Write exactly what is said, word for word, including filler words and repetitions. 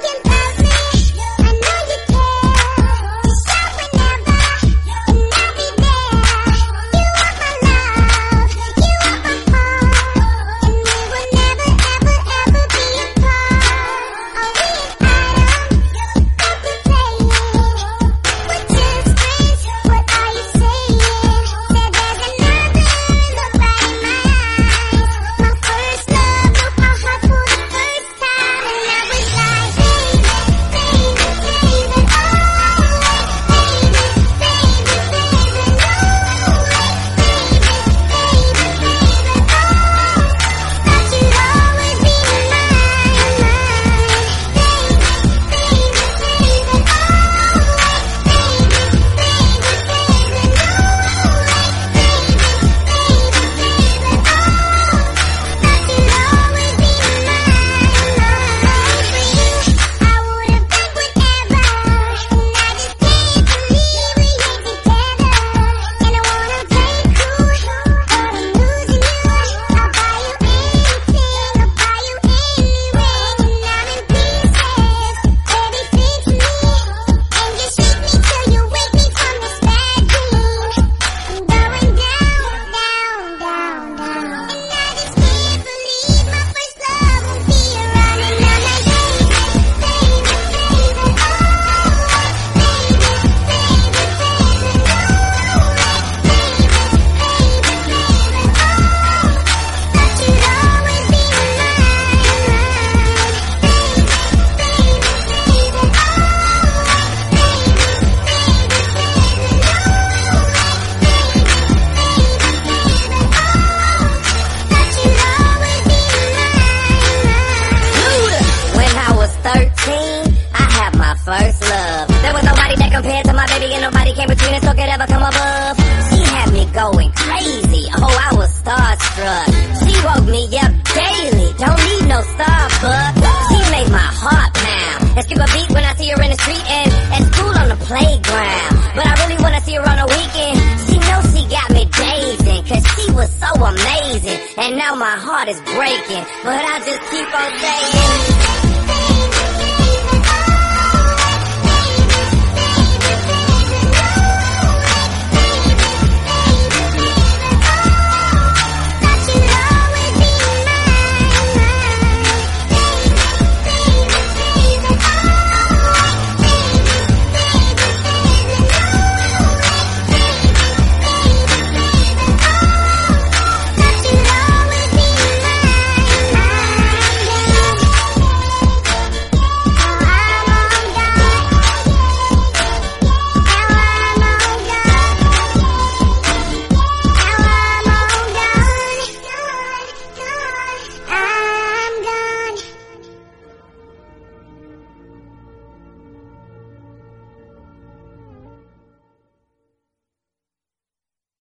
first love. There was nobody that compared to my baby, and nobody came between us or could ever come above. She had me going crazy, oh I was starstruck. She woke me up daily, don't need no Starbucks. She made my heart pound and skip a beat when I see her in the street and at school on the playground. But I really wanna see her on the weekend. She knows she got me dazing, cause she was so amazing. And now my heart is breaking, but I just keep on saying